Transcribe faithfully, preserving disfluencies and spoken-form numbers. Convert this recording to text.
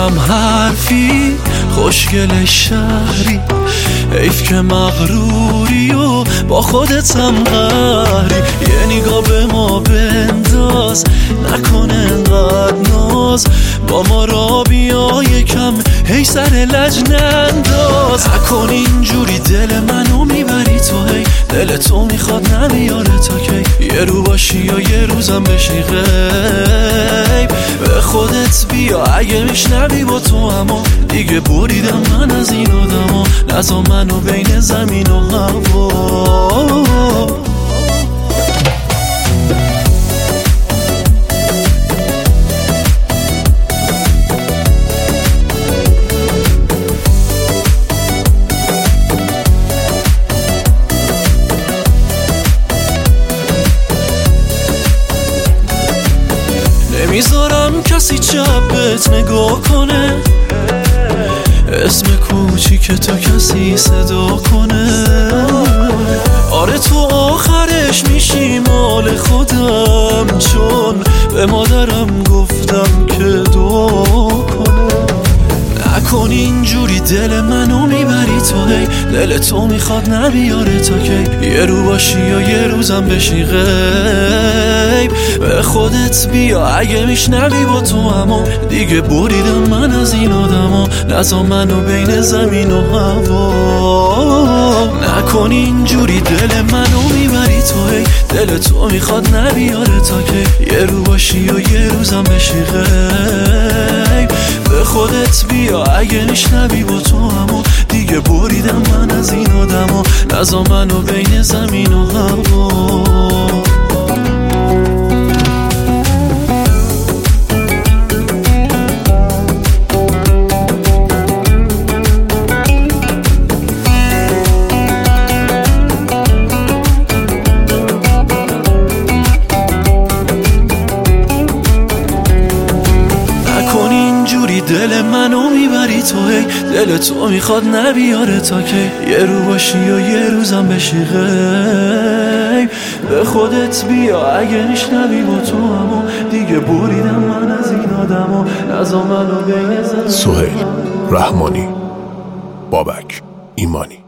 کم حرفی خوشگل شهری، حیف که مغروری و با خودت هم قهری. یه نگاه به ما بنداز، نکن انقدر ناز، با ما را بیا یکم هی سر لج ننداز. نکن اینجوری دل منو میبری تو، هی دل تو میخواد نمیاره تا کی. یه رو باشی یا یه روزم بشی غیب، به خودت بیا اگه میشنوی با تو اما دیگه بریدم من از این آدما. نزا منو بین زمین و هوا. نمیذارم کسی چپت نگاه کنه، اسم کوچیک تو کسی صدا کنه. آره تو آخرش میشی مال خودم، چون به مادرم گفتم که دعا کنه. نکن اینجوری دل منو میبری تو، هی دل تو میخواد نبیاره تا کی. یه رو باشی یا یه روزم بشی غیب، به خودت بیا اگه میشنوی با تو اما دیگه بریدم من از این آدما. نزا منو بین زمین و هوا. نکن اینجوری دل منو میبری تو، هی دل تو میخواد نبیاره تا کی. یه رو باشی یا یه روزم بشی غیب، به خودت بیا اگه میشنوی با تو اما دیگه بریدم من از این آدما. نزا منو بین زمین و هوا. دل منو میبری تو، هی دل تو میخواد نبیاره تا که. یه رو باشی یا یه روزم بشی غیب، به خودت بیا اگه میشنوی با تو اما دیگه بریدم من از این آدما. نزا منو بین زمین. سهیل رحمانی، بابک ایمانی.